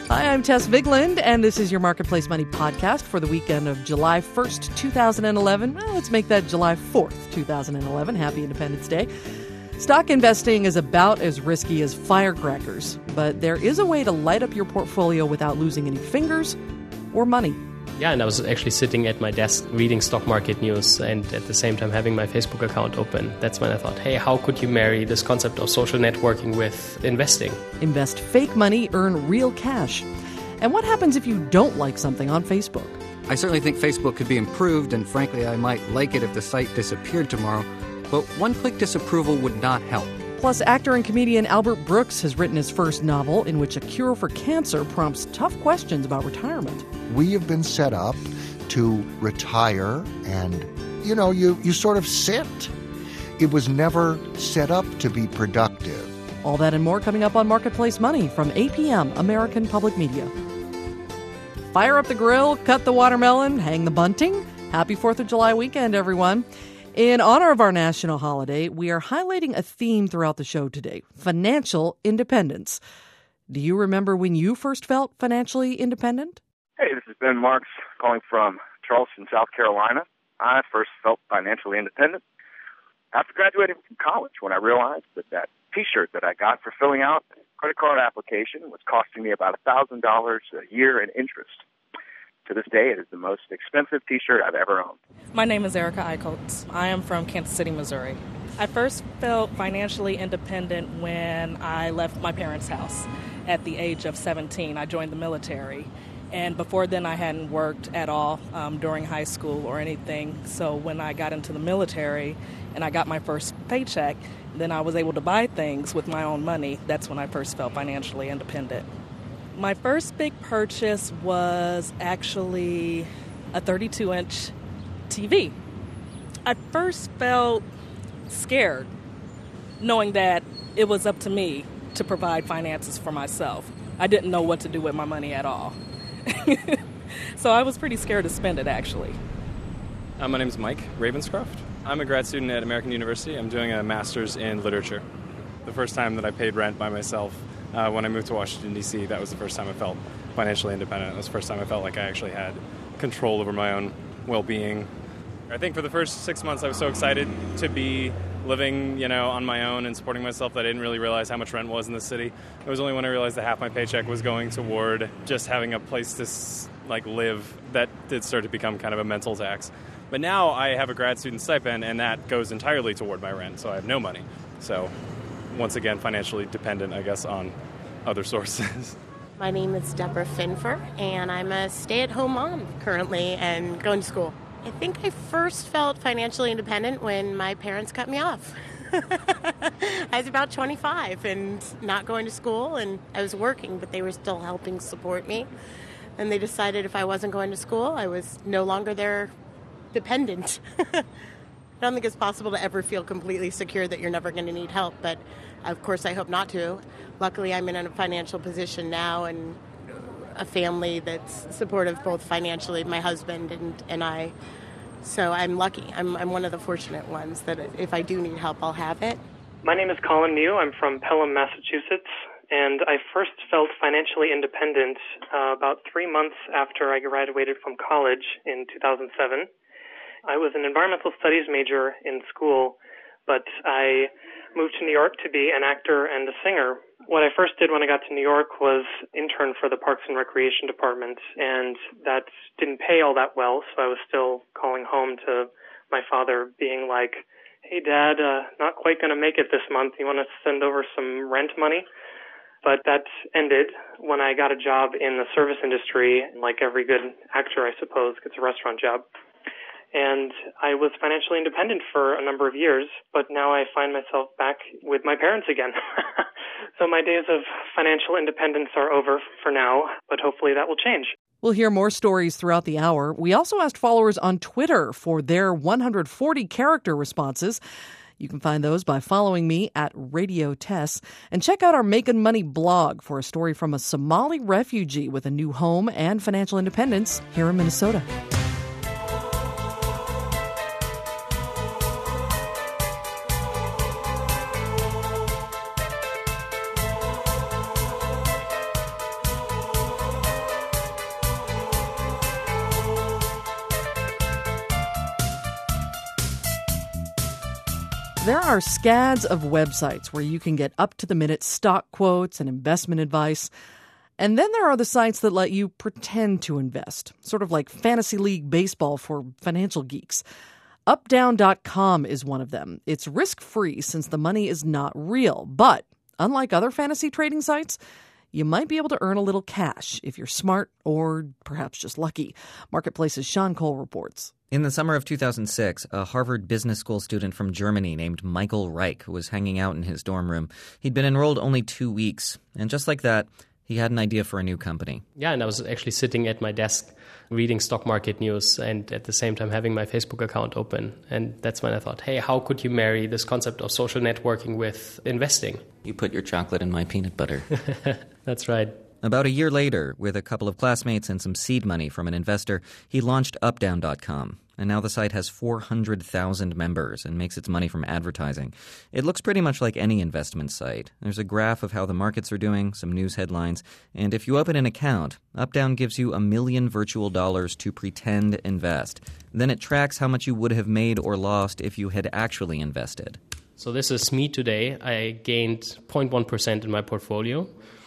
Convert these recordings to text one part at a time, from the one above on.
Hi, I'm Tess Vigland, and this is your Marketplace Money podcast for the weekend of July 1st, 2011. Well, let's make that July 4th, 2011. Happy Independence Day. Stock investing is about as risky as firecrackers, but there is a way to light up your portfolio without losing any fingers or money. Yeah, and I was actually sitting at my desk reading stock market news and at the same time having my Facebook account open. That's when I thought, hey, how could you marry this concept of social networking with investing? Invest fake money, earn real cash. And what happens if you don't like something on Facebook? I certainly think Facebook could be improved, and frankly, I might like it if the site disappeared tomorrow. But one-click disapproval would not help. Plus, actor and comedian Albert Brooks has written his first novel in which a cure for cancer prompts tough questions about retirement. We have been set up to retire and, you sort of sit. It was never set up to be productive. All that and more coming up on Marketplace Money from 8 p.m. American Public Media. Fire up the grill, cut the watermelon, hang the bunting. Happy 4th of July weekend, everyone. In honor of our national holiday, we are highlighting a theme throughout the show today: financial independence. Do you remember when you first felt financially independent? Hey, this is Ben Marks calling from Charleston, South Carolina. I first felt financially independent after graduating from college, when I realized that T-shirt that I got for filling out a credit card application was costing me about $1,000 a year in interest. To this day, it is the most expensive T-shirt I've ever owned. My name is Erica Eichholtz. I am from Kansas City, Missouri. I first felt financially independent when I left my parents' house at the age of 17. I joined the military. And before then, I hadn't worked at all during high school or anything. So when I got into the military and I got my first paycheck, then I was able to buy things with my own money. That's when I first felt financially independent. My first big purchase was actually a 32-inch TV. I first felt scared, knowing that it was up to me to provide finances for myself. I didn't know what to do with my money at all. So I was pretty scared to spend it, actually. My name is Mike Ravenscroft. I'm a grad student at American University. I'm doing a master's in literature. The first time that I paid rent by myself when I moved to Washington, D.C., that was the first time I felt financially independent. It was the first time I felt like I actually had control over my own well-being. I think for the first 6 months I was so excited to be living, on my own and supporting myself that I didn't really realize how much rent was in the city. It was only when I realized that half my paycheck was going toward just having a place to live that did start to become kind of a mental tax. But now I have a grad student stipend, and that goes entirely toward my rent, so I have no money. So once again, financially dependent, I guess, on other sources. My name is Deborah Finfer, and I'm a stay-at-home mom currently and going to school. I think I first felt financially independent when my parents cut me off. I was about 25 and not going to school, and I was working, but they were still helping support me. And they decided if I wasn't going to school, I was no longer their dependent. I don't think it's possible to ever feel completely secure that you're never going to need help, but of course I hope not to. Luckily, I'm in a financial position now and a family that's supportive both financially, my husband and I. So I'm lucky. I'm one of the fortunate ones that if I do need help, I'll have it. My name is Colin Mew. I'm from Pelham, Massachusetts, and I first felt financially independent about 3 months after I graduated from college in 2007. I was an environmental studies major in school, but I moved to New York to be an actor and a singer. What I first did when I got to New York was intern for the Parks and Recreation Department, and that didn't pay all that well, so I was still calling home to my father being like, hey, Dad, not quite going to make it this month. You want to send over some rent money? But that ended when I got a job in the service industry, like every good actor, I suppose, gets a restaurant job. And I was financially independent for a number of years, but now I find myself back with my parents again. So my days of financial independence are over for now, but hopefully that will change. We'll hear more stories throughout the hour. We also asked followers on Twitter for their 140 character responses. You can find those by following me at Radio Tess. And check out our Making Money blog for a story from a Somali refugee with a new home and financial independence here in Minnesota. There are scads of websites where you can get up-to-the-minute stock quotes and investment advice. And then there are the sites that let you pretend to invest, sort of like Fantasy League Baseball for financial geeks. Updown.com is one of them. It's risk-free since the money is not real. But unlike other fantasy trading sites, you might be able to earn a little cash if you're smart or perhaps just lucky. Marketplace's Sean Cole reports. In the summer of 2006, a Harvard Business School student from Germany named Michael Reich was hanging out in his dorm room. He'd been enrolled only 2 weeks, and just like that, he had an idea for a new company. Yeah, and I was actually sitting at my desk reading stock market news and at the same time having my Facebook account open. And that's when I thought, hey, how could you marry this concept of social networking with investing? You put your chocolate in my peanut butter. That's right. About a year later, with a couple of classmates and some seed money from an investor, he launched Updown.com. And now the site has 400,000 members and makes its money from advertising. It looks pretty much like any investment site. There's a graph of how the markets are doing, some news headlines, and if you open an account, Updown gives you $1 million virtual dollars to pretend invest. Then it tracks how much you would have made or lost if you had actually invested. So this is me today. I gained 0.1% in my portfolio.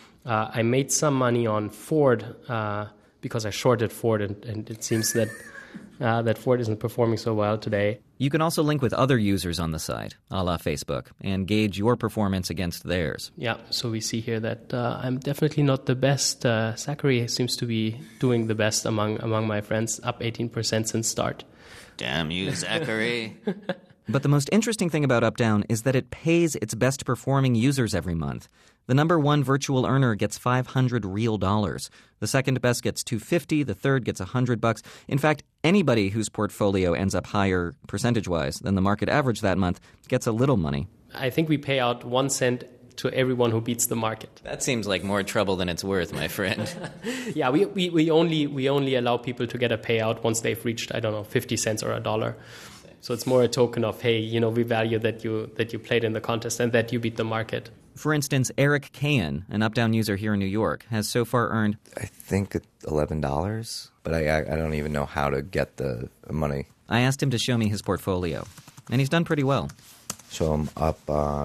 I made some money on Ford because I shorted Ford, and it seems that that Ford isn't performing so well today. You can also link with other users on the site, a la Facebook, and gauge your performance against theirs. Yeah, so we see here that I'm definitely not the best. Zachary seems to be doing the best among my friends, up 18% since start. Damn you, Zachary. But the most interesting thing about Updown is that it pays its best performing users every month. The number one virtual earner gets $500 real dollars. The second best gets $250. The third gets $100. In fact, anybody whose portfolio ends up higher percentage-wise than the market average that month gets a little money. I think we pay out 1 cent to everyone who beats the market. That seems like more trouble than it's worth, my friend. Yeah, we only allow people to get a payout once they've reached, 50 cents or $1. So it's more a token of, hey, we value that you played in the contest and that you beat the market. For instance, Eric Kahan, an Updown user here in New York, has so far earned, I think $11, but I don't even know how to get the money. I asked him to show me his portfolio, and he's done pretty well. So I'm up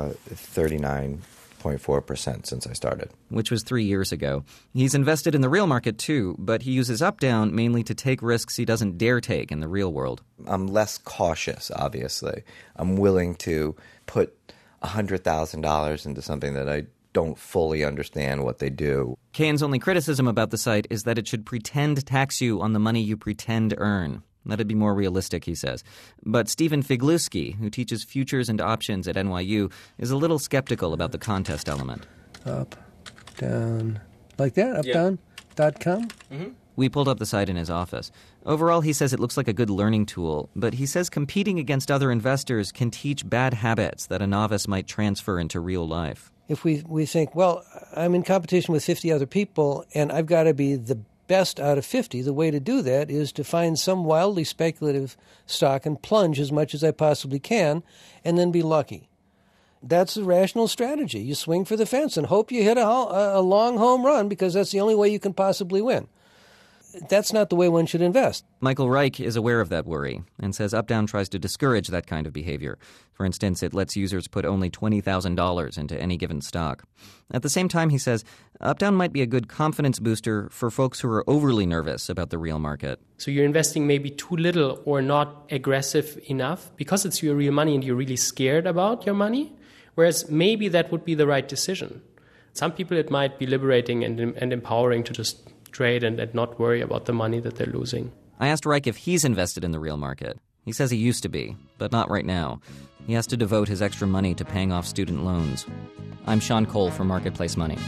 39.4% since I started. Which was 3 years ago. He's invested in the real market too, but he uses Updown mainly to take risks he doesn't dare take in the real world. I'm less cautious, obviously. I'm willing to put $100,000 into something that I don't fully understand what they do. Kahan's only criticism about the site is that it should pretend tax you on the money you pretend earn. That'd be more realistic, he says. But Stephen Figluski, who teaches futures and options at NYU, is a little skeptical about the contest element. Up, down, like that? Updown.com? Mm-hmm. We pulled up the site in his office. Overall, he says it looks like a good learning tool, but he says competing against other investors can teach bad habits that a novice might transfer into real life. If we think, well, I'm in competition with 50 other people, and I've got to be the best out of 50, the way to do that is to find some wildly speculative stock and plunge as much as I possibly can, and then be lucky. That's a rational strategy. You swing for the fence and hope you hit a long home run because that's the only way you can possibly win. That's not the way one should invest. Michael Reich is aware of that worry and says Updown tries to discourage that kind of behavior. For instance, it lets users put only $20,000 into any given stock. At the same time, he says, Updown might be a good confidence booster for folks who are overly nervous about the real market. So you're investing maybe too little or not aggressive enough because it's your real money and you're really scared about your money, whereas maybe that would be the right decision. Some people it might be liberating and empowering to just trade and not worry about the money that they're losing. I asked Reich if he's invested in the real market. He says he used to be, but not right now. He has to devote his extra money to paying off student loans. I'm Sean Cole for Marketplace Money.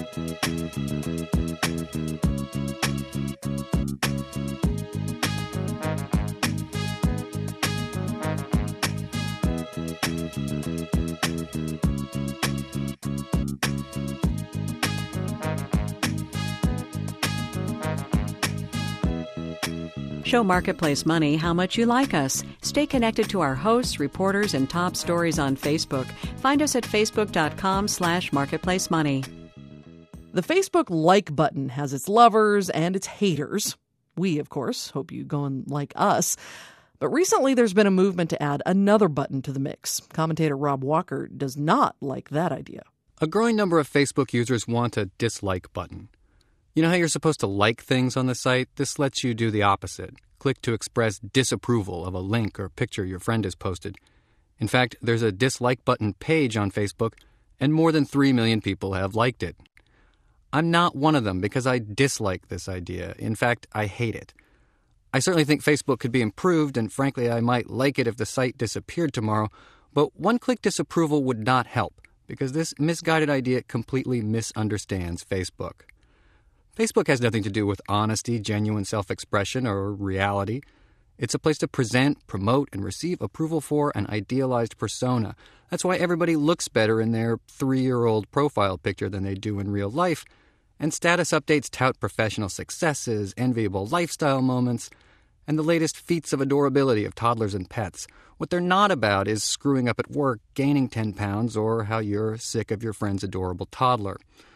Show Marketplace Money how much you like us. Stay connected to our hosts, reporters, and top stories on Facebook. Find us at facebook.com/marketplacemoney. The Facebook like button has its lovers and its haters. We, of course, hope you go and like us. But recently there's been a movement to add another button to the mix. Commentator Rob Walker does not like that idea. A growing number of Facebook users want a dislike button. You know how you're supposed to like things on the site? This lets you do the opposite. Click to express disapproval of a link or picture your friend has posted. In fact, there's a dislike button page on Facebook, and more than 3 million people have liked it. I'm not one of them because I dislike this idea. In fact, I hate it. I certainly think Facebook could be improved, and frankly, I might like it if the site disappeared tomorrow, but one-click disapproval would not help because this misguided idea completely misunderstands Facebook. Facebook has nothing to do with honesty, genuine self-expression, or reality. It's a place to present, promote, and receive approval for an idealized persona. That's why everybody looks better in their 3-year-old profile picture than they do in real life. And status updates tout professional successes, enviable lifestyle moments, and the latest feats of adorability of toddlers and pets. What they're not about is screwing up at work, gaining 10 pounds, or how you're sick of your friend's adorable toddler.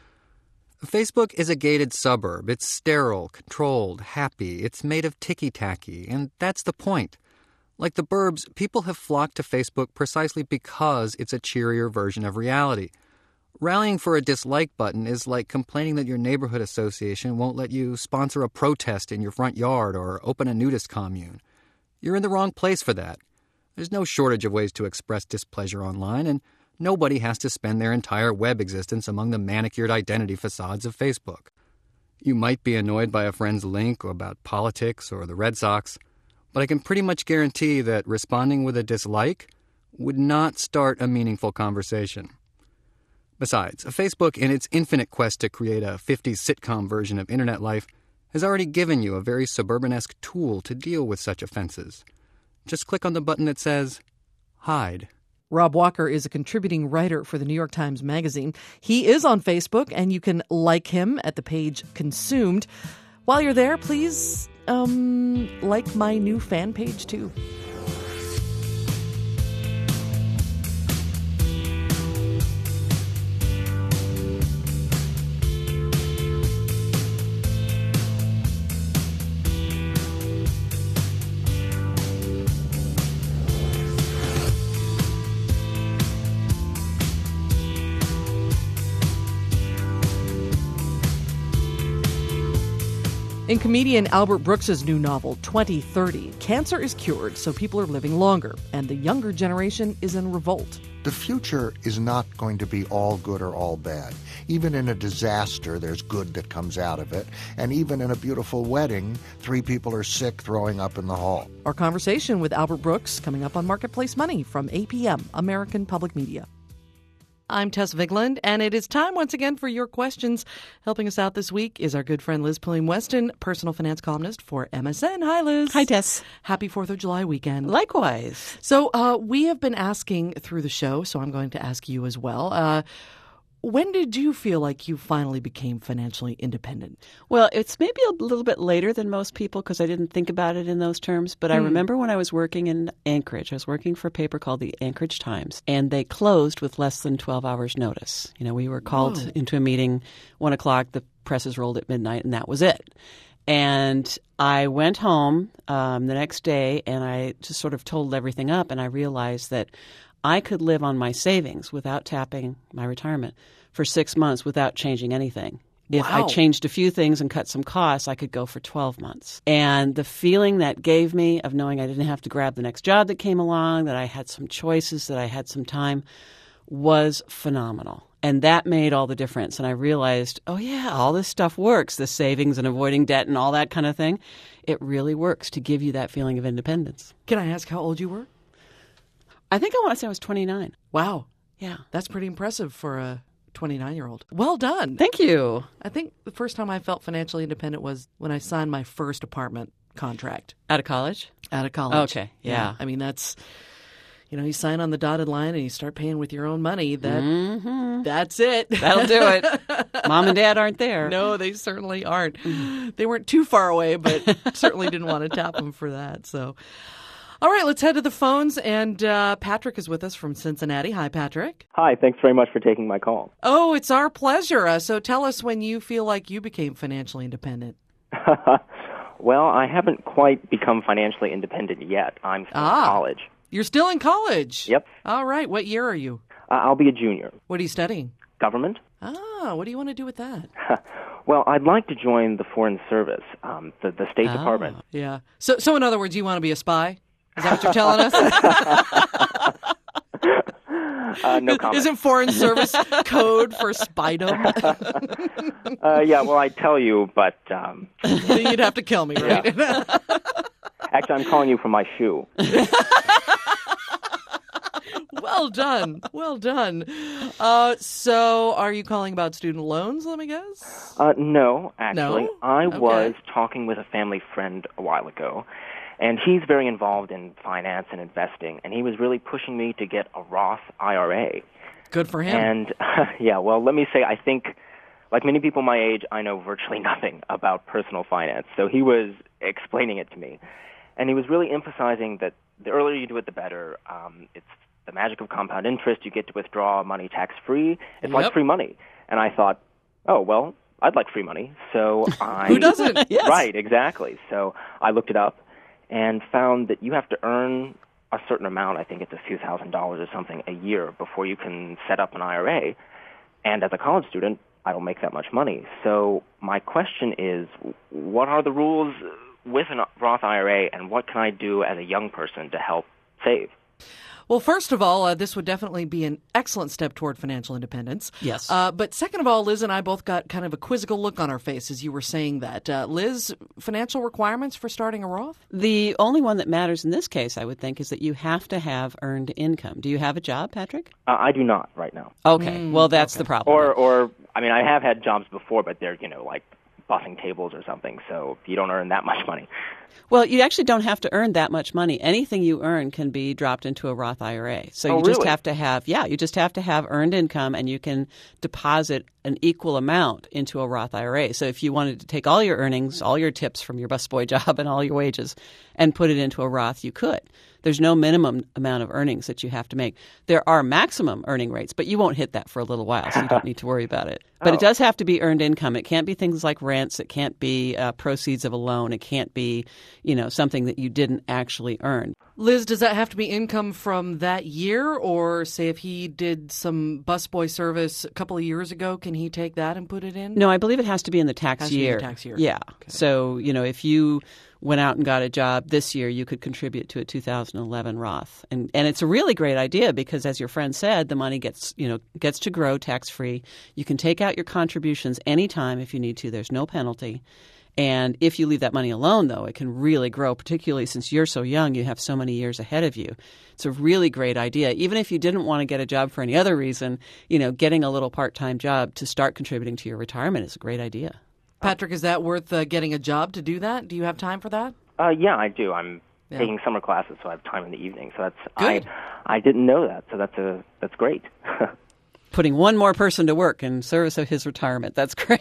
Facebook is a gated suburb. It's sterile, controlled, happy. It's made of ticky-tacky, and that's the point. Like the burbs, people have flocked to Facebook precisely because it's a cheerier version of reality. Rallying for a dislike button is like complaining that your neighborhood association won't let you sponsor a protest in your front yard or open a nudist commune. You're in the wrong place for that. There's no shortage of ways to express displeasure online, and nobody has to spend their entire web existence among the manicured identity facades of Facebook. You might be annoyed by a friend's link or about politics or the Red Sox, but I can pretty much guarantee that responding with a dislike would not start a meaningful conversation. Besides, Facebook, in its infinite quest to create a 50s sitcom version of internet life, has already given you a very suburban-esque tool to deal with such offenses. Just click on the button that says, Hide. Rob Walker is a contributing writer for the New York Times Magazine. He is on Facebook, and you can like him at the page Consumed. While you're there, please, like my new fan page, too. In comedian Albert Brooks's new novel, 2030, cancer is cured, so people are living longer, and the younger generation is in revolt. The future is not going to be all good or all bad. Even in a disaster, there's good that comes out of it. And even in a beautiful wedding, 3 people are sick throwing up in the hall. Our conversation with Albert Brooks coming up on Marketplace Money from APM, American Public Media. I'm Tess Vigland, and it is time once again for your questions. Helping us out this week is our good friend Liz Pulliam-Weston, personal finance columnist for MSN. Hi, Liz. Hi, Tess. Happy 4th of July weekend. Likewise. So we have been asking through the show, so I'm going to ask you as well. When did you feel like you finally became financially independent? Well, it's maybe a little bit later than most people because I didn't think about it in those terms. But I remember when I was working in Anchorage, I was working for a paper called the Anchorage Times, and they closed with less than 12 hours notice. You know, we were called into a meeting 1 o'clock, the presses rolled at midnight, and that was it. And I went home the next day, and I just sort of totaled everything up, and I realized that I could live on my savings without tapping my retirement for 6 months without changing anything. If I changed a few things and cut some costs, I could go for 12 months. And the feeling that gave me of knowing I didn't have to grab the next job that came along, that I had some choices, that I had some time, was phenomenal. And that made all the difference. And I realized, oh, yeah, all this stuff works, the savings and avoiding debt and all that kind of thing. It really works to give you that feeling of independence. Can I ask how old you were? I think I want to say I was 29. Wow. Yeah. That's pretty impressive for a 29-year-old. Well done. Thank you. I think the first time I felt financially independent was when I signed my first apartment contract. Out of college? Out of college. Okay. Yeah. I mean, that's, you know, you sign on the dotted line and you start paying with your own money. That's it. That'll do it. Mom and Dad aren't there. No, they certainly aren't. They weren't too far away, but certainly didn't want to tap them for that. So, all right, let's head to the phones. And Patrick is with us from Cincinnati. Hi, Patrick. Hi, thanks very much for taking my call. Oh, it's our pleasure. So tell us when you feel like you became financially independent. Well, I haven't quite become financially independent yet. I'm still in college. You're still in college? Yep. All right. What year are you? I'll be a junior. What are you studying? Government. What do you want to do with that? Well, I'd like to join the Foreign Service, the State Department. Yeah. So in other words, you want to be a spy? Is that what you're telling us? No comment. Isn't Foreign Service code for spydom? Yeah, well, I'd tell you, but... You'd have to kill me, right? Yeah. Actually, I'm calling you from my shoe. Well done. Well done. So are you calling about student loans, let me guess? No, actually. No? I was talking with a family friend a while ago, and he's very involved in finance and investing, and he was really pushing me to get a Roth IRA. Good for him. And, yeah, well, let me say, I think, like many people my age, I know virtually nothing about personal finance. So he was explaining it to me. And he was really emphasizing that the earlier you do it, the better. It's the magic of compound interest. You get to withdraw money tax-free. It's like free money. And I thought, oh, well, I'd like free money. So I... Who doesn't? Yes. Right, exactly. So I looked it up and found that you have to earn a certain amount. I think it's a few $1,000s or something a year before you can set up an IRA. And as a college student, I don't make that much money. So my question is, what are the rules with a Roth IRA, and what can I do as a young person to help save? Well, first of all, this would definitely be an excellent step toward financial independence. Yes. But second of all, Liz and I both got kind of a quizzical look on our face as you were saying that. Liz, financial requirements for starting a Roth? The only one that matters in this case, I would think, is that you have to have earned income. Do you have a job, Patrick? I do not right now. Okay. Well, that's the problem. Or I mean, I have had jobs before, but they're, like bussing tables or something, so you don't earn that much money. Well, you actually don't have to earn that much money. Anything you earn can be dropped into a Roth IRA. So you just have to have, you just have to have earned income, and you can deposit an equal amount into a Roth IRA. So if you wanted to take all your earnings, all your tips from your busboy job and all your wages and put it into a Roth, you could. There's no minimum amount of earnings that you have to make. There are maximum earning rates, but you won't hit that for a little while, so you don't need to worry about it. But it does have to be earned income. It can't be things like rents. It can't be proceeds of a loan. It can't be, something that you didn't actually earn. Liz, does that have to be income from that year? Or say if he did some busboy service a couple of years ago, can he take that and put it in? No, I believe it has to be in the tax year. Yeah. Okay. So, if you went out and got a job this year, you could contribute to a 2011 Roth. And it's a really great idea because, as your friend said, the money gets to grow tax-free. You can take out your contributions anytime if you need to. There's no penalty. And if you leave that money alone, though, it can really grow, particularly since you're so young, you have so many years ahead of you. It's a really great idea. Even if you didn't want to get a job for any other reason, getting a little part-time job to start contributing to your retirement is a great idea. Patrick, is that worth getting a job to do that? Do you have time for that? Yeah, I do. I'm taking summer classes, so I have time in the evening. So that's good. I didn't know that, so that's great. Putting one more person to work in service of his retirement. That's great.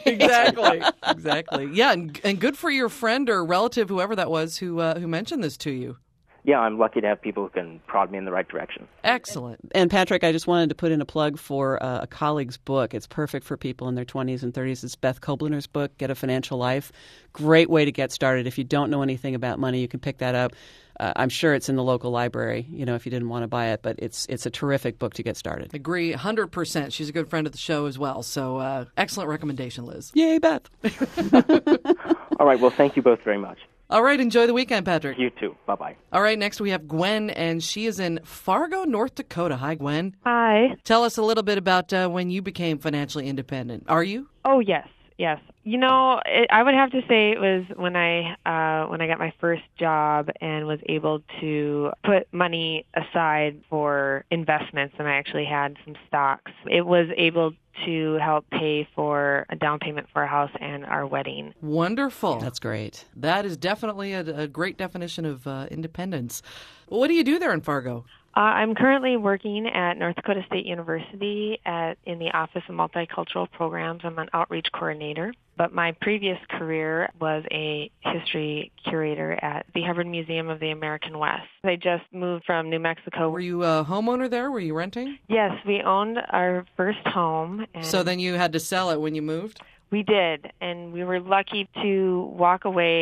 Exactly. Yeah, and good for your friend or relative, whoever that was, who mentioned this to you. Yeah, I'm lucky to have people who can prod me in the right direction. Excellent. And Patrick, I just wanted to put in a plug for a colleague's book. It's perfect for people in their 20s and 30s. It's Beth Koblener's book, Get a Financial Life. Great way to get started. If you don't know anything about money, you can pick that up. I'm sure it's in the local library, if you didn't want to buy it, but it's a terrific book to get started. Agree 100%. She's a good friend of the show as well. So excellent recommendation, Liz. Yay, Beth. All right. Well, thank you both very much. All right. Enjoy the weekend, Patrick. You too. Bye-bye. All right. Next, we have Gwen, and she is in Fargo, North Dakota. Hi, Gwen. Hi. Tell us a little bit about when you became financially independent. Are you? Oh, yes. Yes. I would have to say it was when I got my first job and was able to put money aside for investments, and I actually had some stocks. It was able to help pay for a down payment for our house and our wedding. Wonderful. That's great. That is definitely a great definition of independence. Well, what do you do there in Fargo? I'm currently working at North Dakota State University in the Office of Multicultural Programs. I'm an outreach coordinator. But my previous career was a history curator at the Hubbard Museum of the American West. I just moved from New Mexico. Were you a homeowner there? Were you renting? Yes, we owned our first home. And so then you had to sell it when you moved? We did, and we were lucky to walk away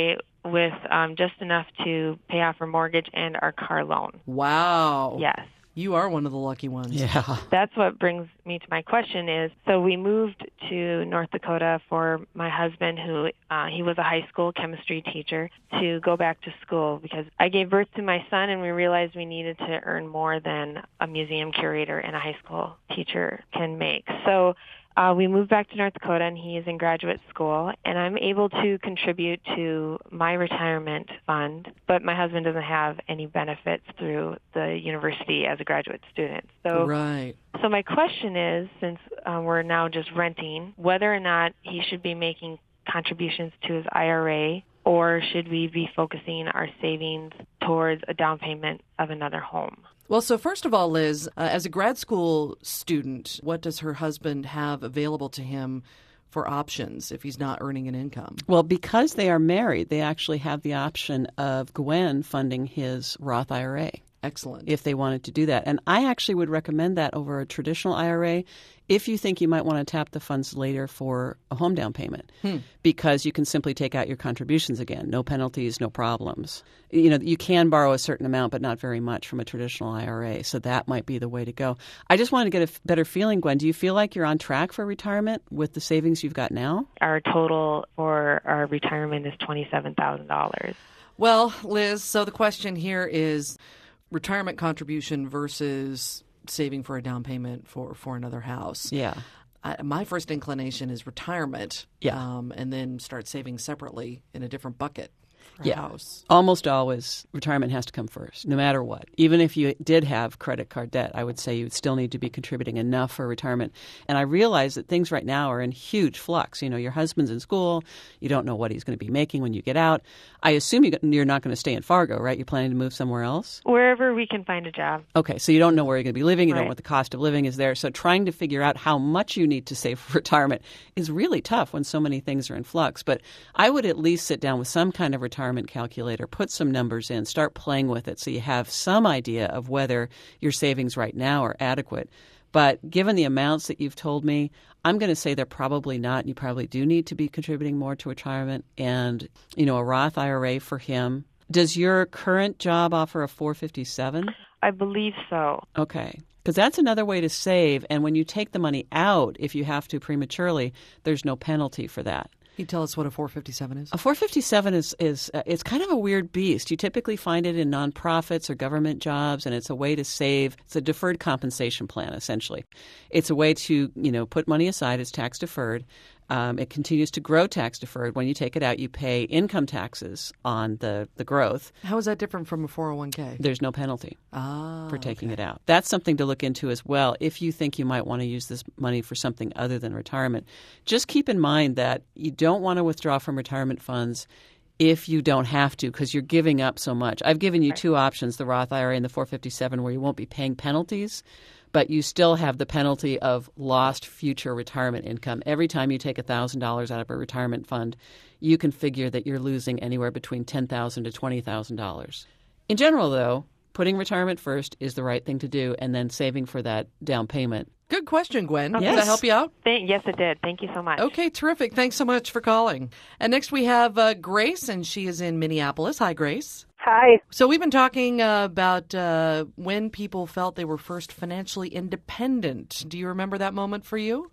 with just enough to pay off our mortgage and our car loan. Wow. Yes. You are one of the lucky ones. Yeah. That's what brings me to my question is, so we moved to North Dakota for my husband, who he was a high school chemistry teacher, to go back to school because I gave birth to my son and we realized we needed to earn more than a museum curator and a high school teacher can make. So we moved back to North Dakota, and he is in graduate school, and I'm able to contribute to my retirement fund, but my husband doesn't have any benefits through the university as a graduate student. So, right. So my question is, since we're now just renting, whether or not he should be making contributions to his IRA, or should we be focusing our savings towards a down payment of another home? Well, so first of all, Liz, as a grad school student, what does her husband have available to him for options if he's not earning an income? Well, because they are married, they actually have the option of Gwen funding his Roth IRA. Excellent. If they wanted to do that. And I actually would recommend that over a traditional IRA if you think you might want to tap the funds later for a home down payment, because you can simply take out your contributions again. No penalties, no problems. You know, you can borrow a certain amount, but not very much from a traditional IRA. So that might be the way to go. I just wanted to get a better feeling, Gwen. Do you feel like you're on track for retirement with the savings you've got now? Our total for our retirement is $27,000. Well, Liz, so the question here is retirement contribution versus saving for a down payment for another house. Yeah. My first inclination is retirement, and then start saving separately in a different bucket for a house. Almost always retirement has to come first, no matter what. Even if you did have credit card debt, I would say you would still need to be contributing enough for retirement. And I realize that things right now are in huge flux. You know, your husband's in school. You don't know what he's going to be making when you get out. I assume you're not going to stay in Fargo, right? You're planning to move somewhere else? Wherever we can find a job. Okay, so you don't know where you're going to be living. You don't know what the cost of living is there. So trying to figure out how much you need to save for retirement is really tough when so many things are in flux. But I would at least sit down with some kind of retirement calculator, put some numbers in, start playing with it so you have some idea of whether your savings right now are adequate. But given the amounts that you've told me, I'm going to say they're probably not. You probably do need to be contributing more to retirement. And, you know, a Roth IRA for him. Does your current job offer a 457? I believe so. Okay. Because that's another way to save. And when you take the money out, if you have to prematurely, there's no penalty for that. Can you tell us what a 457 is? A 457 is it's kind of a weird beast. You typically find it in nonprofits or government jobs, and it's a way to save. It's a deferred compensation plan, essentially. It's a way to, you know, put money aside. It's tax deferred. It continues to grow tax deferred. When you take it out, you pay income taxes on the growth. How is that different from a 401k? There's no penalty for taking it out. That's something to look into as well. If you think you might want to use this money for something other than retirement, just keep in mind that you don't want to withdraw from retirement funds if you don't have to, because you're giving up so much. I've given you two options, the Roth IRA and the 457, where you won't be paying penalties, but you still have the penalty of lost future retirement income. Every time you take $1,000 out of a retirement fund, you can figure that you're losing anywhere between $10,000 to $20,000. In general, though, putting retirement first is the right thing to do, and then saving for that down payment. Good question, Gwen. Yes. Did that help you out? Yes, it did. Thank you so much. Okay, terrific. Thanks so much for calling. And next we have Grace, and she is in Minneapolis. Hi, Grace. Hi. So we've been talking about when people felt they were first financially independent. Do you remember that moment for you?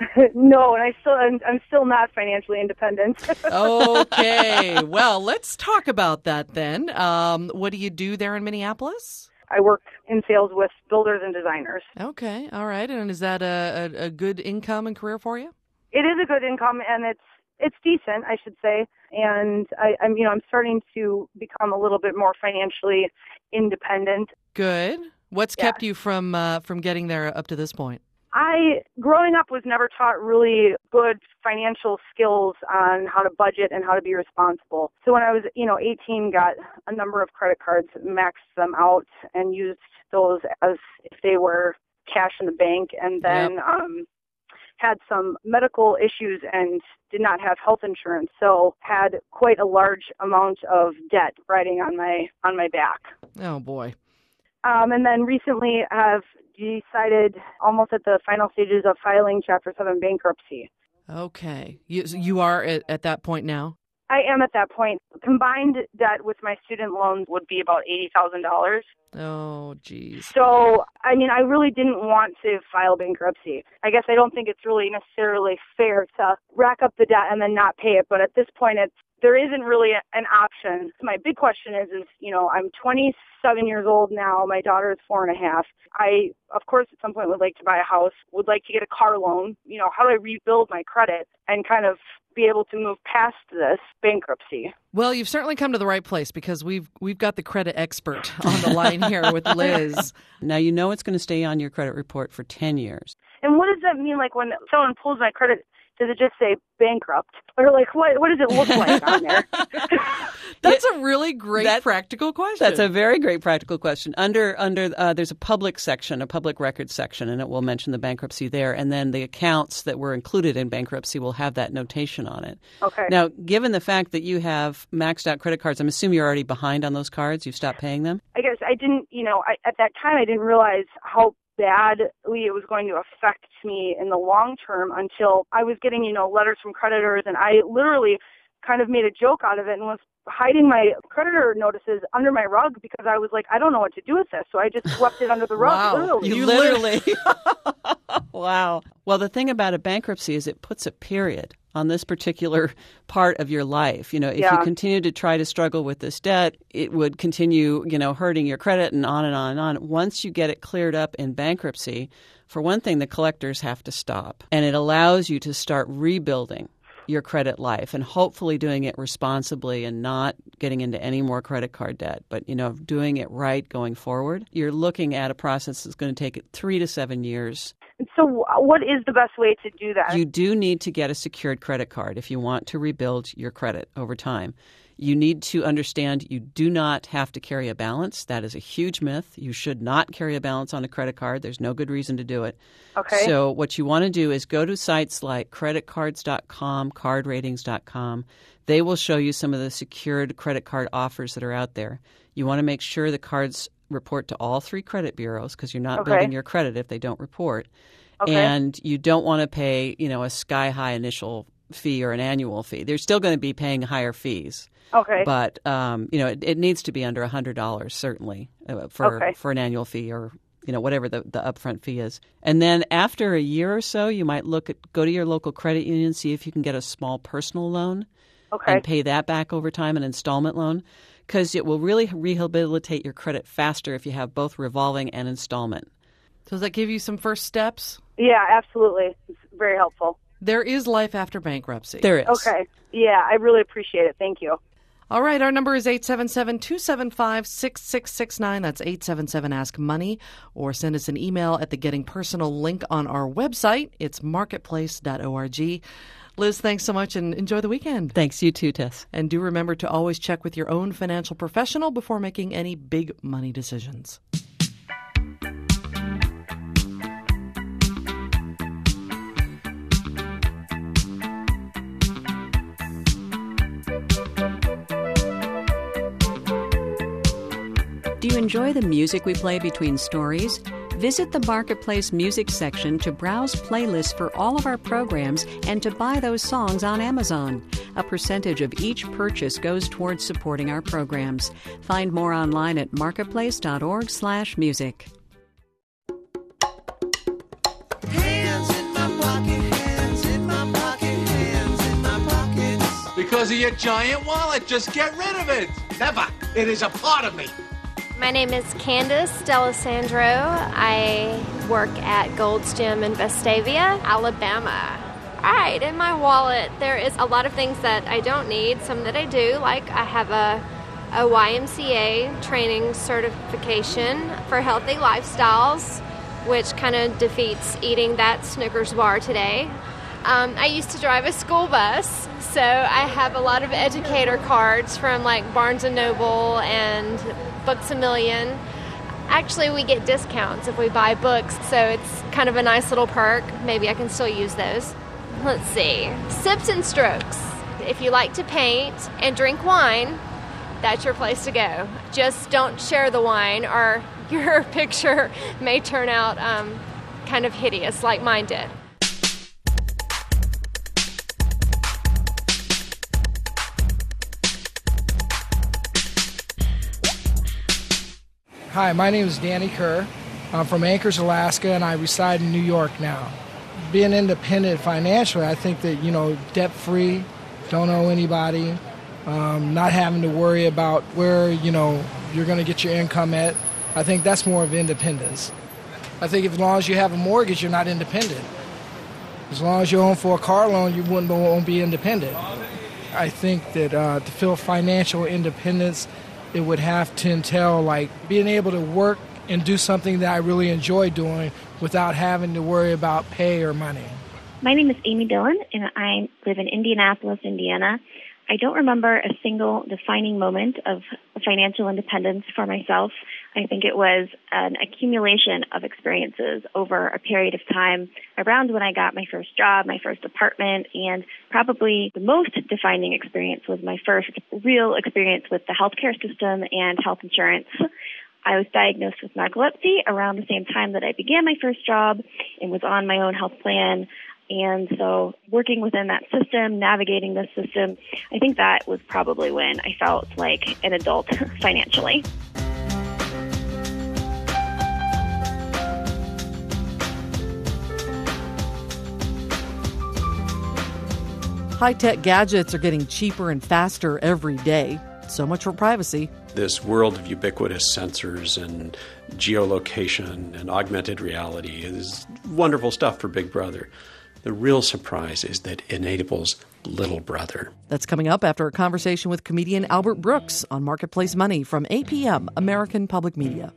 No, and I'm still not financially independent. Okay. Well, let's talk about that then. What do you do there in Minneapolis? I work in sales with builders and designers. Okay. All right. And is that a good income and career for you? It is a good income, and it's decent, I should say. And I'm starting to become a little bit more financially independent. Good. What's kept you from getting there up to this point? Growing up, was never taught really good financial skills on how to budget and how to be responsible. So when I was, 18, got a number of credit cards, maxed them out, and used those as if they were cash in the bank, and then had some medical issues and did not have health insurance, so had quite a large amount of debt riding on my back. Oh boy. And then recently have decided, almost at the final stages of filing Chapter 7 bankruptcy. Okay. You are at that point now? I am at that point. Combined debt with my student loans would be about $80,000. Oh, geez. So, I mean, I really didn't want to file bankruptcy. I guess I don't think it's really necessarily fair to rack up the debt and then not pay it. But at this point, there isn't really an option. My big question is, I'm 27 years old now. My daughter is 4.5. I, of course, at some point would like to buy a house, would like to get a car loan. How do I rebuild my credit and kind of be able to move past this bankruptcy? Well, you've certainly come to the right place because we've got the credit expert on the line here with Liz. Now you know it's going to stay on your credit report for 10 years. And what does that mean? Like when someone pulls my credit, does it just say bankrupt? Or like what does it look like on there? That's a really great practical question. That's a very great practical question. Under there's a public section, a public records section, and it will mention the bankruptcy there. And then the accounts that were included in bankruptcy will have that notation on it. Okay. Now, given the fact that you have maxed out credit cards, I'm assuming you're already behind on those cards. You've stopped paying them? I guess I didn't, at that time I didn't realize how badly it was going to affect me in the long term until I was getting, letters from creditors, and I literally kind of made a joke out of it and was hiding my creditor notices under my rug because I was like, I don't know what to do with this. So I just swept it under the rug. Wow. Literally. You literally. Wow. Well, the thing about a bankruptcy is it puts a period on this particular part of your life. If you continue to try to struggle with this debt, it would continue, hurting your credit and on and on and on. Once you get it cleared up in bankruptcy, for one thing, the collectors have to stop. And it allows you to start rebuilding your credit life and hopefully doing it responsibly and not getting into any more credit card debt, but, doing it right going forward. You're looking at a process that's going to take 3 to 7 years. So what is the best way to do that? You do need to get a secured credit card if you want to rebuild your credit over time. You need to understand you do not have to carry a balance. That is a huge myth. You should not carry a balance on a credit card. There's no good reason to do it. Okay. So what you want to do is go to sites like creditcards.com, cardratings.com. They will show you some of the secured credit card offers that are out there. You want to make sure the cards report to all 3 credit bureaus because you're not building your credit if they don't report. Okay. And you don't want to pay, a sky-high initial fee or an annual fee. They're still going to be paying higher fees. Okay. But, it needs to be under $100 certainly for an annual fee or, whatever the upfront fee is. And then after a year or so, you might go to your local credit union, see if you can get a small personal loan and pay that back over time, an installment loan, because it will really rehabilitate your credit faster if you have both revolving and installment. So does that give you some first steps? Yeah, absolutely. It's very helpful. There is life after bankruptcy. There is. Okay. Yeah, I really appreciate it. Thank you. All right, our number is 877-275-6669. That's 877-ASK-MONEY. Or send us an email at the Getting Personal link on our website. It's marketplace.org. Liz, thanks so much and enjoy the weekend. Thanks, you too, Tess. And do remember to always check with your own financial professional before making any big money decisions. Do you enjoy the music we play between stories? Visit the Marketplace music section to browse playlists for all of our programs and to buy those songs on Amazon. A percentage of each purchase goes towards supporting our programs. Find more online at marketplace.org/music. Hands in my pocket, hands in my pocket, hands in my pockets. Because of your giant wallet, just get rid of it. Never. It is a part of me. My name is Candace D'Alessandro. I work at Gold's Gym in Vestavia, Alabama. All right, in my wallet, there is a lot of things that I don't need, some that I do. Like I have a YMCA training certification for healthy lifestyles, which kind of defeats eating that Snickers bar today. I used to drive a school bus, so I have a lot of educator cards from like Barnes & Noble and Books A Million. Actually, we get discounts if we buy books, so it's kind of a nice little perk. Maybe I can still use those. Let's see. Sips and Strokes. If you like to paint and drink wine, that's your place to go. Just don't share the wine or your picture may turn out kind of hideous like mine did. Hi, my name is Danny Kerr. I'm from Anchorage, Alaska, and I reside in New York now. Being independent financially, I think that, debt-free, don't owe anybody, not having to worry about where, you're going to get your income at. I think that's more of independence. I think as long as you have a mortgage, you're not independent. As long as you own for a car loan, you won't be independent. I think that to feel financial independence, it would have to entail being able to work and do something that I really enjoy doing without having to worry about pay or money. My name is Amy Dillon, and I live in Indianapolis, Indiana. I don't remember a single defining moment of financial independence for myself. I think it was an accumulation of experiences over a period of time around when I got my first job, my first apartment, and probably the most defining experience was my first real experience with the healthcare system and health insurance. I was diagnosed with narcolepsy around the same time that I began my first job and was on my own health plan. And so working within that system, navigating this system, I think that was probably when I felt like an adult financially. High-tech gadgets are getting cheaper and faster every day. So much for privacy. This world of ubiquitous sensors and geolocation and augmented reality is wonderful stuff for Big Brother. The real surprise is that it enables Little Brother. That's coming up after a conversation with comedian Albert Brooks on Marketplace Money from APM, American Public Media.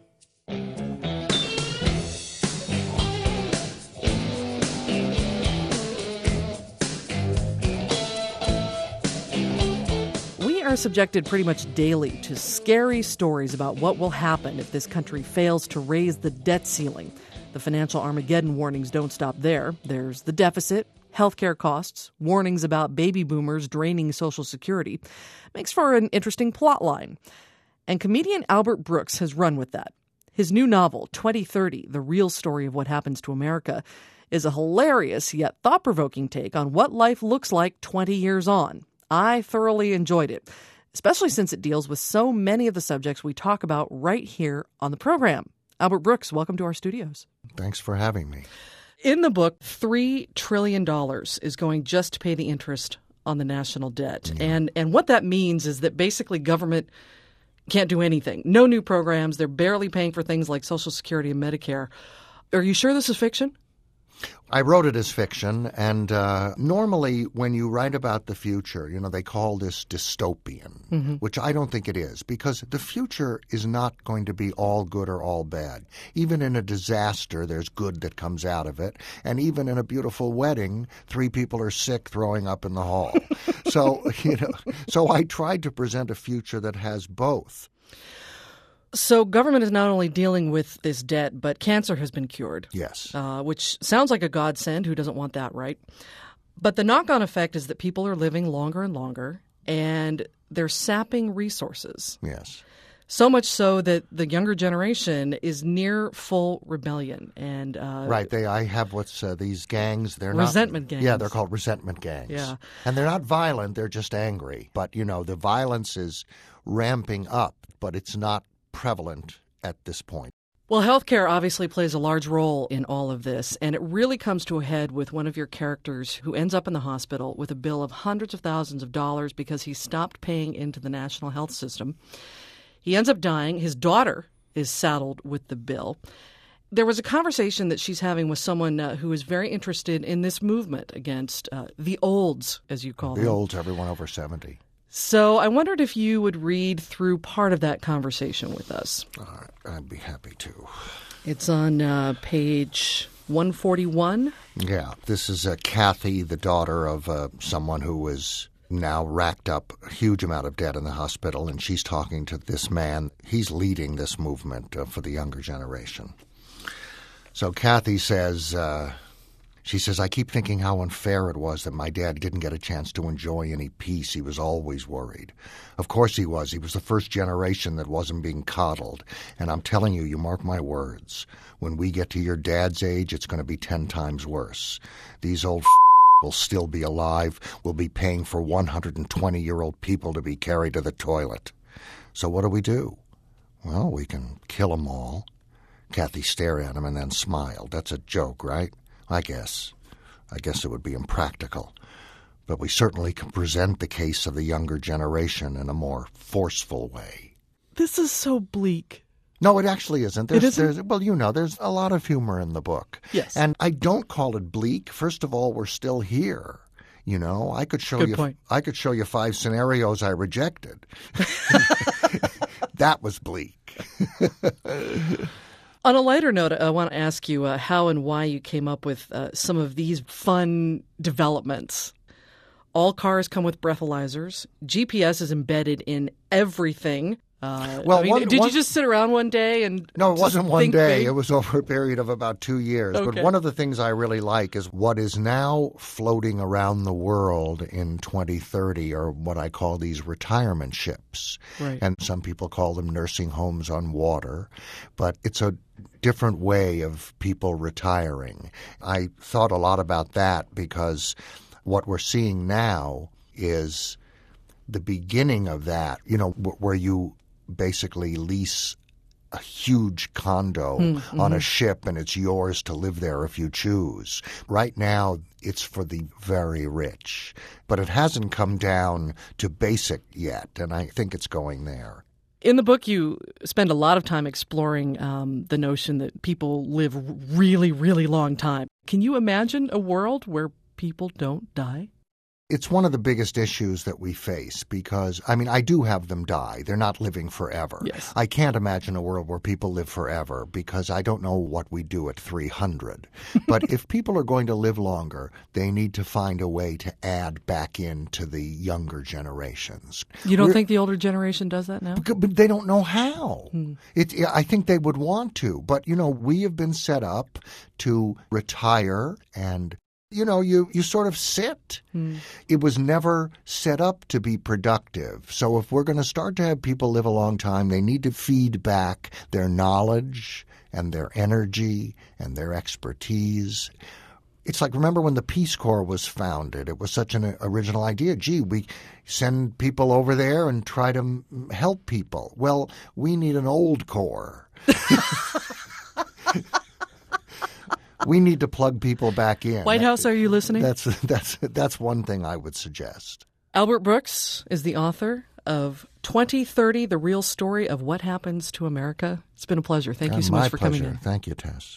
We are subjected pretty much daily to scary stories about what will happen if this country fails to raise the debt ceiling. The financial Armageddon warnings don't stop there. There's the deficit, healthcare costs, warnings about baby boomers draining Social Security. Makes for an interesting plot line. And comedian Albert Brooks has run with that. His new novel, 2030, The Real Story of What Happens to America, is a hilarious yet thought-provoking take on what life looks like 20 years on. I thoroughly enjoyed it, especially since it deals with so many of the subjects we talk about right here on the program. Albert Brooks, welcome to our studios. Thanks for having me. In the book, $3 trillion is going just to pay the interest on the national debt. Yeah. And what that means is that basically government can't do anything. No new programs. They're barely paying for things like Social Security and Medicare. Are you sure this is fiction? I wrote it as fiction, and normally when you write about the future, they call this dystopian, which I don't think it is, because the future is not going to be all good or all bad. Even in a disaster, there's good that comes out of it, and even in a beautiful wedding, 3 people are sick throwing up in the hall. So I tried to present a future that has both. So government is not only dealing with this debt, but cancer has been cured. Yes. Which sounds like a godsend. Who doesn't want that, right? But the knock-on effect is that people are living longer and longer, and they're sapping resources. Yes. So much so that the younger generation is near full rebellion. And right. I have these gangs. They're resentment gangs. Yeah, they're called resentment gangs. Yeah. And they're not violent. They're just angry. But, the violence is ramping up, but it's not prevalent at this point. Well, healthcare obviously plays a large role in all of this, and it really comes to a head with one of your characters who ends up in the hospital with a bill of hundreds of thousands of dollars because he stopped paying into the national health system. He ends up dying. His daughter is saddled with the bill. There was a conversation that she's having with someone who is very interested in this movement against the olds, as you call them. The olds, everyone over 70. So I wondered if you would read through part of that conversation with us. I'd be happy to. It's on page 141. Yeah, this is Kathy, the daughter of someone who was now racked up a huge amount of debt in the hospital, and she's talking to this man. He's leading this movement for the younger generation. So Kathy says... She says, I keep thinking how unfair it was that my dad didn't get a chance to enjoy any peace. He was always worried. Of course he was. He was the first generation that wasn't being coddled. And I'm telling you, you mark my words, when we get to your dad's age, it's going to be 10 times worse. These old will still be alive. We'll be paying for 120-year-old people to be carried to the toilet. So what do? Well, we can kill them all. Kathy stared at him and then smiled. That's a joke, right? I guess it would be impractical. But we certainly can present the case of the younger generation in a more forceful way. This is so bleak. No, it actually isn't. It isn't? There's a lot of humor in the book. Yes. And I don't call it bleak. First of all, we're still here. You know, I could show Good point. I could show you 5 scenarios I rejected. That was bleak. On a lighter note, I want to ask you how and why you came up with some of these fun developments. All cars come with breathalyzers. GPS is embedded in everything. Did you just sit around one day and No, it wasn't one think day. big? It was over a period of about 2 years. Okay. But one of the things I really like is what is now floating around the world in 2030 are what I call these retirement ships. Right. And some people call them nursing homes on water. But it's a different way of people retiring. I thought a lot about that because what we're seeing now is the beginning of that, where you basically lease a huge condo on a ship and it's yours to live there if you choose. Right now, it's for the very rich. But it hasn't come down to basic yet, and I think it's going there. In the book, you spend a lot of time exploring the notion that people live really, really long time. Can you imagine a world where people don't die? It's one of the biggest issues that we face because, I do have them die. They're not living forever. Yes. I can't imagine a world where people live forever because I don't know what we do at 300. But if people are going to live longer, they need to find a way to add back into the younger generations. You don't think the older generation does that now? But they don't know how. I think they would want to. But, we have been set up to retire and you sort of sit. It was never set up to be productive. So if we're going to start to have people live a long time, they need to feed back their knowledge and their energy and their expertise. It's like, remember when the Peace Corps was founded? It was such an original idea. Gee, we send people over there and try to help people. Well, we need an old Corps. We need to plug people back in. White House, are you listening? That's one thing I would suggest. Albert Brooks is the author of 2030, The Real Story of What Happens to America. It's been a pleasure. Thank you so much for coming in. Thank you, Tess.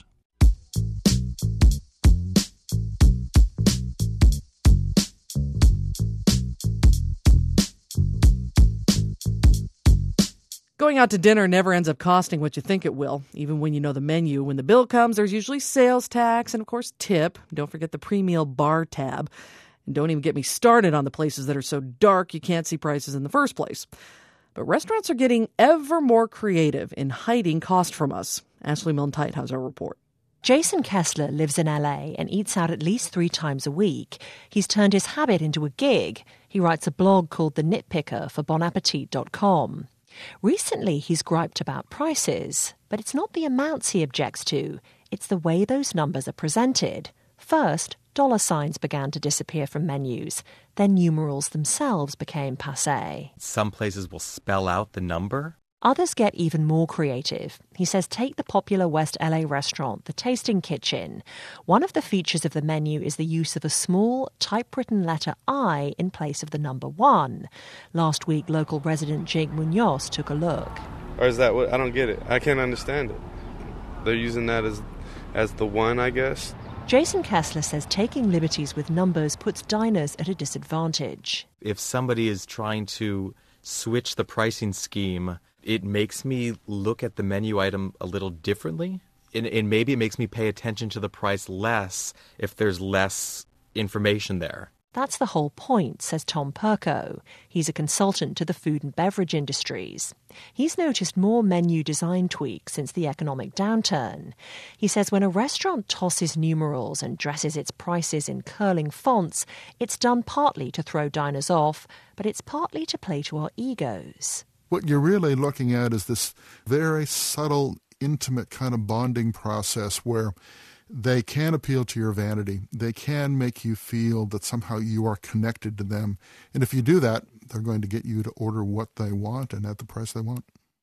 Going out to dinner never ends up costing what you think it will, even when you know the menu. When the bill comes, there's usually sales tax and, of course, tip. Don't forget the pre-meal bar tab. And don't even get me started on the places that are so dark you can't see prices in the first place. But restaurants are getting ever more creative in hiding cost from us. Ashley Milne-Tite has our report. Jason Kessler lives in LA and eats out at least 3 times a week. He's turned his habit into a gig. He writes a blog called The Nitpicker for bonappetit.com. Recently, he's griped about prices, but it's not the amounts he objects to. It's the way those numbers are presented. First, dollar signs began to disappear from menus. Then numerals themselves became passé. Some places will spell out the number. Others get even more creative. He says take the popular West LA restaurant, The Tasting Kitchen. One of the features of the menu is the use of a small typewritten letter I in place of the number 1. Last week, local resident Jake Munoz took a look. Or is that what? I don't get it. I can't understand it. They're using that as the 1, I guess. Jason Kessler says taking liberties with numbers puts diners at a disadvantage. If somebody is trying to switch the pricing scheme, it makes me look at the menu item a little differently. And maybe it makes me pay attention to the price less if there's less information there. That's the whole point, says Tom Perko. He's a consultant to the food and beverage industries. He's noticed more menu design tweaks since the economic downturn. He says when a restaurant tosses numerals and dresses its prices in curling fonts, it's done partly to throw diners off, but it's partly to play to our egos. What you're really looking at is this very subtle, intimate kind of bonding process where they can appeal to your vanity. They can make you feel that somehow you are connected to them. And if you do that, they're going to get you to order what they want and at the price they want.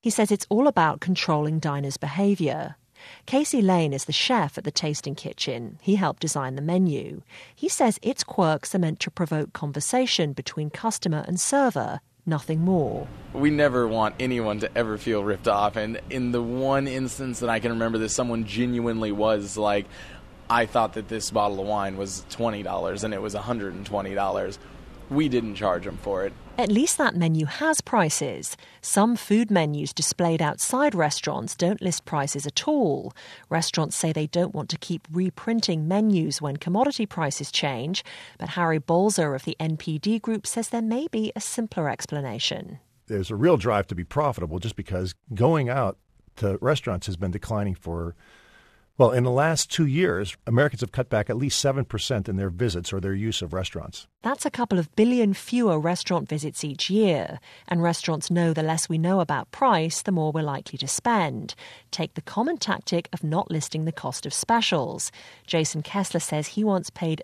He says it's all about controlling diners' behaviour. Casey Lane is the chef at the Tasting Kitchen. He helped design the menu. He says its quirks are meant to provoke conversation between customer and server, nothing more. We never want anyone to ever feel ripped off. And in the one instance that I can remember that someone genuinely was like, I thought that this bottle of wine was $20 and it was $120. We didn't charge them for it. At least that menu has prices. Some food menus displayed outside restaurants don't list prices at all. Restaurants say they don't want to keep reprinting menus when commodity prices change, but Harry Bolzer of the NPD Group says there may be a simpler explanation. There's a real drive to be profitable just because going out to restaurants has been declining for, well, in the last 2 years, Americans have cut back at least 7% in their visits or their use of restaurants. That's a couple of billion fewer restaurant visits each year. And restaurants know the less we know about price, the more we're likely to spend. Take the common tactic of not listing the cost of specials. Jason Kessler says he once paid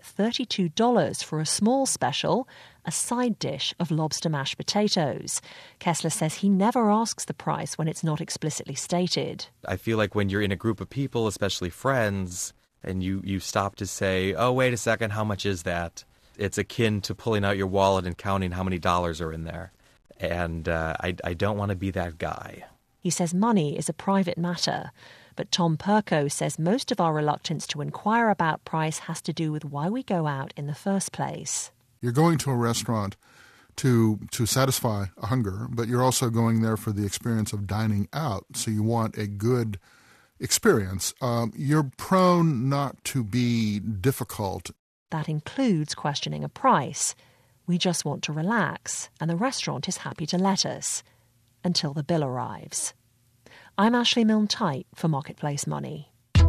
$32 for a small special, a side dish of lobster mashed potatoes. Kessler says he never asks the price when it's not explicitly stated. I feel like when you're in a group of people, especially friends, and you stop to say, oh, wait a second, how much is that? It's akin to pulling out your wallet and counting how many dollars are in there. And I don't want to be that guy. He says money is a private matter. But Tom Perko says most of our reluctance to inquire about price has to do with why we go out in the first place. You're going to a restaurant to satisfy a hunger, but you're also going there for the experience of dining out, so you want a good experience. You're prone not to be difficult. That includes questioning a price. We just want to relax, and the restaurant is happy to let us, until the bill arrives. I'm Ashley Milne-Tyte for Marketplace Money.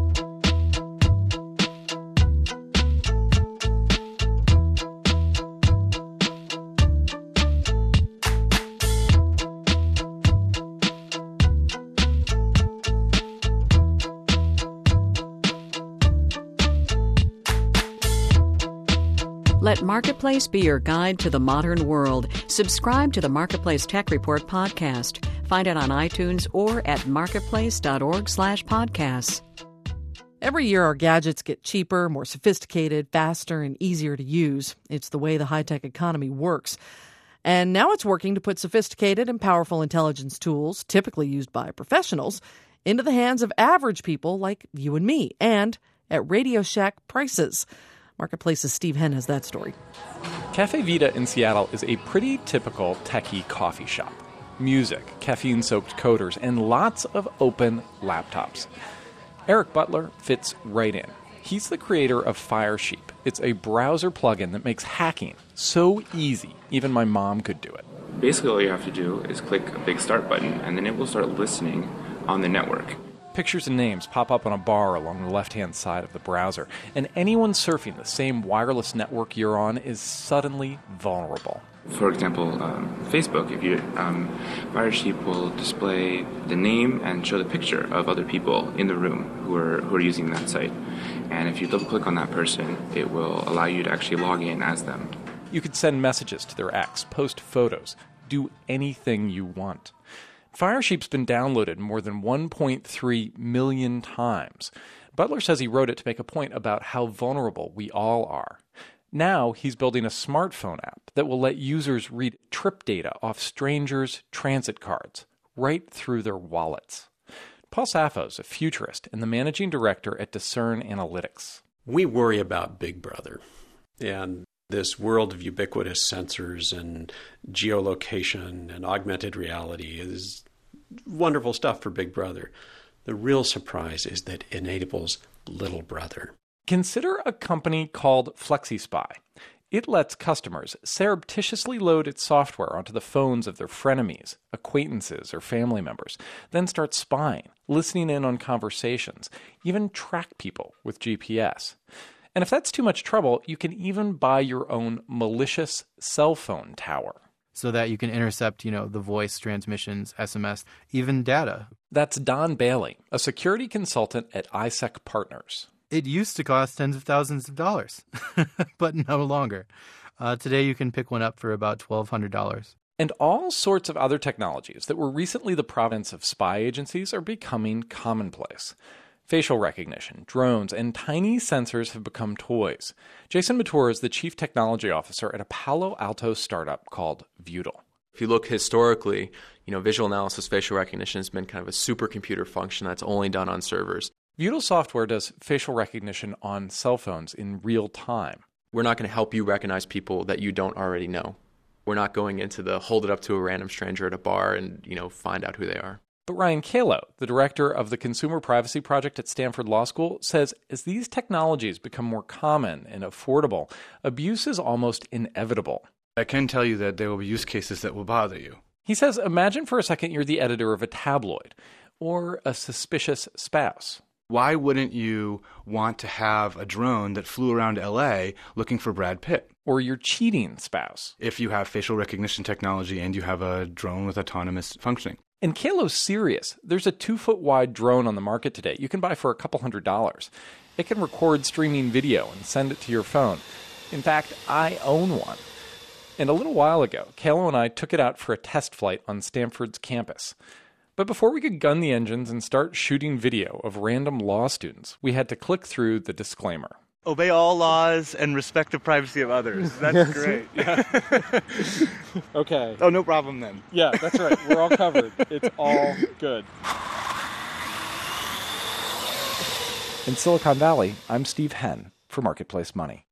Let Marketplace be your guide to the modern world. Subscribe to the Marketplace Tech Report podcast. Find it on iTunes or at marketplace.org/podcasts. Every year, our gadgets get cheaper, more sophisticated, faster, and easier to use. It's the way the high-tech economy works. And now it's working to put sophisticated and powerful intelligence tools, typically used by professionals, into the hands of average people like you and me, and at Radio Shack prices. Marketplace's Steve Henn has that story. Cafe Vita in Seattle is a pretty typical techie coffee shop. Music, caffeine-soaked coders, and lots of open laptops. Eric Butler fits right in. He's the creator of Firesheep. It's a browser plugin that makes hacking so easy, even my mom could do it. Basically, all you have to do is click a big start button, and then it will start listening on the network. Pictures and names pop up on a bar along the left-hand side of the browser, and anyone surfing the same wireless network you're on is suddenly vulnerable. For example, Facebook, if you Firesheep will display the name and show the picture of other people in the room who are using that site. And if you double-click on that person, it will allow you to actually log in as them. You could send messages to their ex, post photos, do anything you want. Firesheep's been downloaded more than 1.3 million times. Butler says he wrote it to make a point about how vulnerable we all are. Now he's building a smartphone app that will let users read trip data off strangers' transit cards right through their wallets. Paul Safo's a futurist and the managing director at Discern Analytics. We worry about Big Brother and this world of ubiquitous sensors and geolocation and augmented reality is wonderful stuff for Big Brother. The real surprise is that it enables little brother. Consider a company called FlexiSpy. It lets customers surreptitiously load its software onto the phones of their frenemies, acquaintances, or family members, then start spying, listening in on conversations, even track people with GPS. And if that's too much trouble, you can even buy your own malicious cell phone tower. So that you can intercept, the voice transmissions, SMS, even data. That's Don Bailey, a security consultant at ISEC Partners. It used to cost tens of thousands of dollars, but no longer. Today you can pick one up for about $1,200. And all sorts of other technologies that were recently the province of spy agencies are becoming commonplace. Facial recognition, drones, and tiny sensors have become toys. Jason Matur is the chief technology officer at a Palo Alto startup called Vutal. If you look historically, visual analysis, facial recognition has been kind of a supercomputer function that's only done on servers. Vutal software does facial recognition on cell phones in real time. We're not going to help you recognize people that you don't already know. We're not going into the hold it up to a random stranger at a bar and, find out who they are. But Ryan Calo, the director of the Consumer Privacy Project at Stanford Law School, says as these technologies become more common and affordable, abuse is almost inevitable. I can tell you that there will be use cases that will bother you. He says, imagine for a second you're the editor of a tabloid or a suspicious spouse. Why wouldn't you want to have a drone that flew around L.A. looking for Brad Pitt? Or your cheating spouse. If you have facial recognition technology and you have a drone with autonomous functioning. And Calo's serious. There's a 2-foot-wide drone on the market today you can buy for a couple $100s. It can record streaming video and send it to your phone. In fact, I own one. And a little while ago, Calo and I took it out for a test flight on Stanford's campus. But before we could gun the engines and start shooting video of random law students, we had to click through the disclaimer. Obey all laws and respect the privacy of others. That's great. Yeah. Okay. Oh, no problem then. Yeah, that's right. We're all covered. It's all good. In Silicon Valley, I'm Steve Henn for Marketplace Money.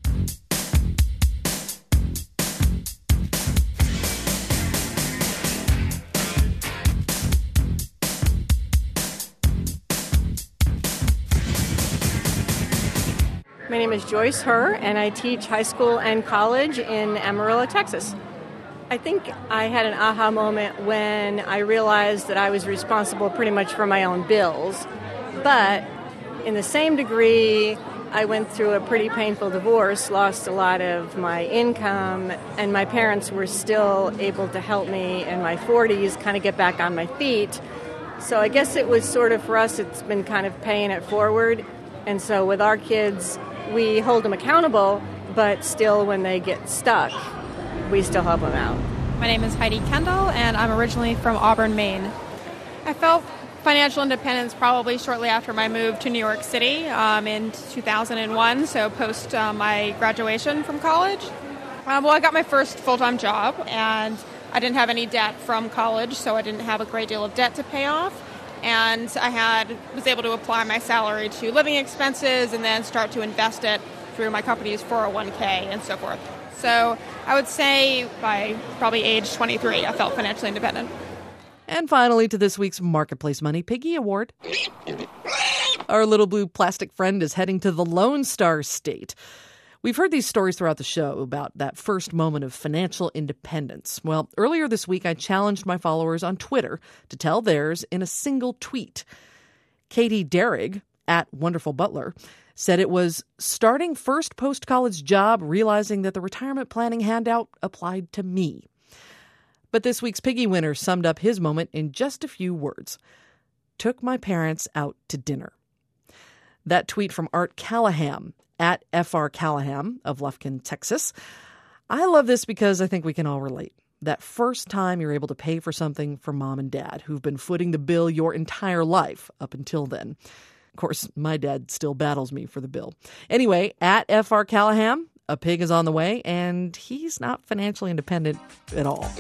My name is Joyce Herr, and I teach high school and college in Amarillo, Texas. I think I had an aha moment when I realized that I was responsible pretty much for my own bills. But in the same degree, I went through a pretty painful divorce, lost a lot of my income, and my parents were still able to help me in my 40s kind of get back on my feet. So I guess it was sort of, for us, it's been kind of paying it forward. And so with our kids, we hold them accountable, but still when they get stuck, we still help them out. My name is Heidi Kendall, and I'm originally from Auburn, Maine. I felt financial independence probably shortly after my move to New York City in 2001, so post my graduation from college. I got my first full-time job, and I didn't have any debt from college, so I didn't have a great deal of debt to pay off. And I was able to apply my salary to living expenses and then start to invest it through my company's 401k and so forth. So I would say by probably age 23, I felt financially independent. And finally, to this week's Marketplace Money Piggy Award. Our little blue plastic friend is heading to the Lone Star State. We've heard these stories throughout the show about that first moment of financial independence. Well, earlier this week, I challenged my followers on Twitter to tell theirs in a single tweet. Katie Derrig, at Wonderful Butler, said it was starting first post-college job, realizing that the retirement planning handout applied to me. But this week's Piggy winner summed up his moment in just a few words. Took my parents out to dinner. That tweet from Art Callahan, at FR Callahan of Lufkin, Texas. I love this because I think we can all relate. That first time you're able to pay for something for mom and dad who've been footing the bill your entire life up until then. Of course, my dad still battles me for the bill. Anyway, at FR Callahan, a pig is on the way, and he's not financially independent at all.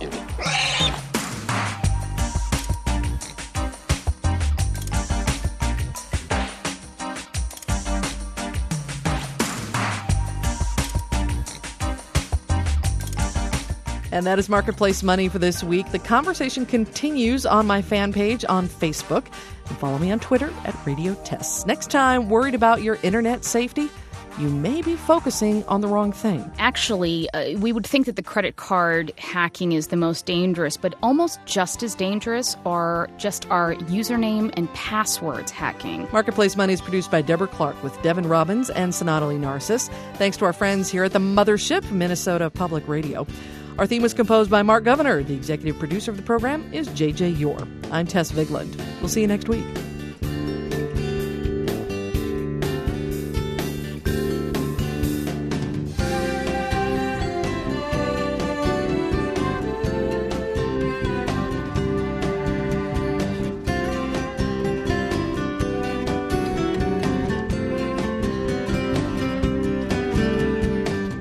And that is Marketplace Money for this week. The conversation continues on my fan page on Facebook. And follow me on Twitter at Radio Tests. Next time, worried about your internet safety? You may be focusing on the wrong thing. Actually, we would think that the credit card hacking is the most dangerous, but almost just as dangerous are just our username and passwords hacking. Marketplace Money is produced by Deborah Clark with Devin Robbins and Sonatali Narcis. Thanks to our friends here at the Mothership, Minnesota Public Radio. Our theme was composed by Mark Governor. The executive producer of the program is J.J. Yore. I'm Tess Vigland. We'll see you next week.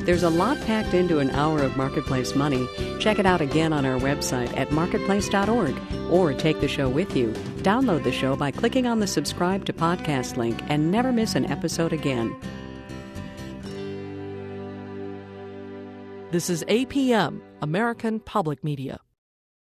There's a lot packed into an hour of Marketplace Money. Check it out again on our website at marketplace.org or take the show with you. Download the show by clicking on the subscribe to podcast link and never miss an episode again. This is APM, American Public Media.